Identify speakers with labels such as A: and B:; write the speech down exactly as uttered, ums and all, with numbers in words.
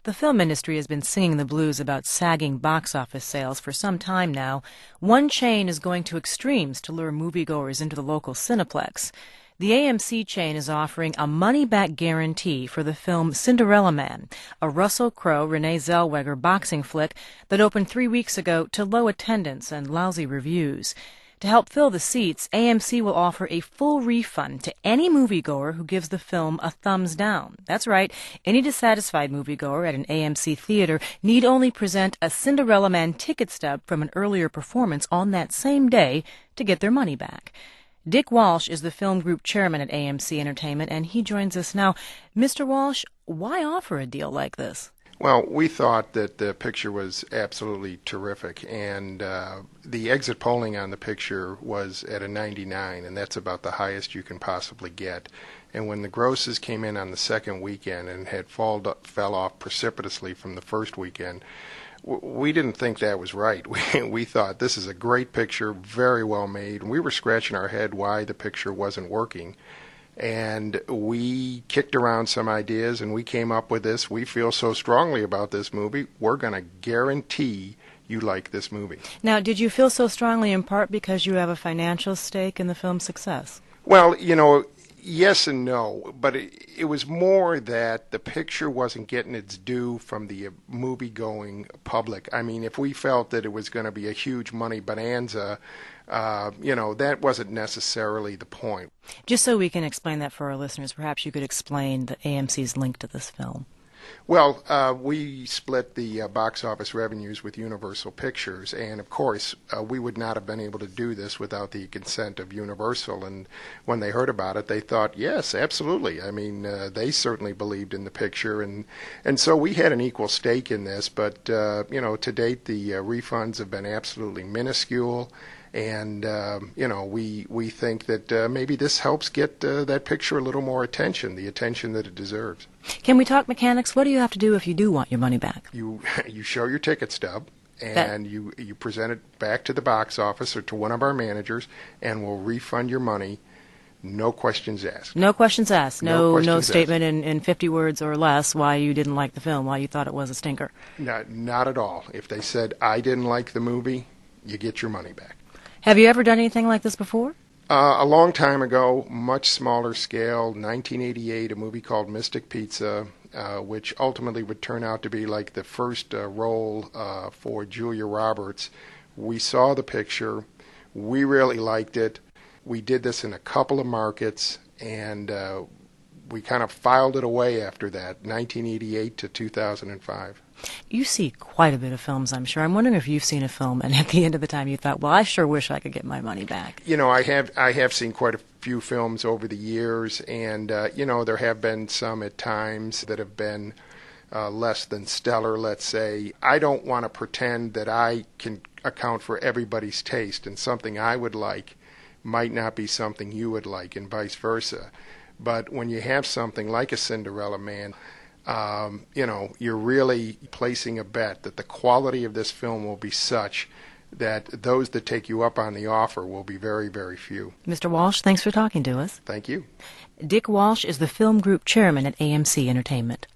A: The film industry has been singing the blues about sagging box office sales for some time now. One chain is going to extremes to lure moviegoers into the local Cineplex. The A M C chain is offering a money-back guarantee for the film Cinderella Man, a Russell Crowe, Renee Zellweger boxing flick that opened three weeks ago to low attendance and lousy reviews. To help fill the seats, A M C will offer a full refund to any moviegoer who gives the film a thumbs down. That's right, any dissatisfied moviegoer at an A M C theater need only present a Cinderella Man ticket stub from an earlier performance on that same day to get their money back. Dick Walsh is the film group chairman at A M C Entertainment, and he joins us now. Mister Walsh, why offer a deal like this?
B: Well, we thought that the picture was absolutely terrific, and uh, the exit polling on the picture was at a ninety-nine, and that's about the highest you can possibly get. And when the grosses came in on the second weekend and had fall, fell off precipitously from the first weekend, we didn't think that was right. We, we thought this is a great picture, very well made, and we were scratching our head why the picture wasn't working. And we kicked around some ideas, and we came up with this. We feel so strongly about this movie, we're going to guarantee you like this movie.
A: Now, did you feel so strongly in part because you have a financial stake in the film's success?
B: Well, you know, yes and no, but it, it was more that the picture wasn't getting its due from the movie-going public. I mean, if we felt that it was going to be a huge money bonanza, uh, you know, that wasn't necessarily the point.
A: Just so we can explain that for our listeners, perhaps you could explain the A M C's link to this film.
B: Well, uh, we split the uh, box office revenues with Universal Pictures, and of course, uh, we would not have been able to do this without the consent of Universal. And when they heard about it, they thought, yes, absolutely. I mean, uh, they certainly believed in the picture, and and so we had an equal stake in this. But uh, you know, to date, the uh, refunds have been absolutely minuscule. And, uh, you know, we we think that uh, maybe this helps get uh, that picture a little more attention, the attention that it deserves.
A: Can we talk mechanics? What do you have to do if you do want your money back?
B: You you show your ticket stub, and that... you, you present it back to the box office or to one of our managers, and we'll refund your money. No questions asked.
A: No questions asked. No,
B: no, questions
A: no statement
B: asked.
A: In, in fifty words or less why you didn't like the film, why you thought it was a stinker.
B: Not, not at all. If they said, I didn't like the movie, you get your money back.
A: Have you ever done anything like this before?
B: Uh, a long time ago, much smaller scale, nineteen eighty-eight, a movie called Mystic Pizza, uh, which ultimately would turn out to be like the first uh, role uh, for Julia Roberts. We saw the picture. We really liked it. We did this in a couple of markets, and uh, we kind of filed it away after that, nineteen eighty-eight to two thousand five.
A: You see quite a bit of films, I'm sure. I'm wondering if you've seen a film and at the end of the time you thought, well, I sure wish I could get my money back.
B: You know, I have I have seen quite a few films over the years, and, uh, you know, there have been some at times that have been uh, less than stellar, let's say. I don't want to pretend that I can account for everybody's taste, and something I would like might not be something you would like, and vice versa. But when you have something like a Cinderella Man, Um, you know, you're really placing a bet that the quality of this film will be such that those that take you up on the offer will be very, very few.
A: Mister Walsh, thanks for talking to us.
B: Thank you.
A: Dick Walsh is the film group chairman at A M C Entertainment.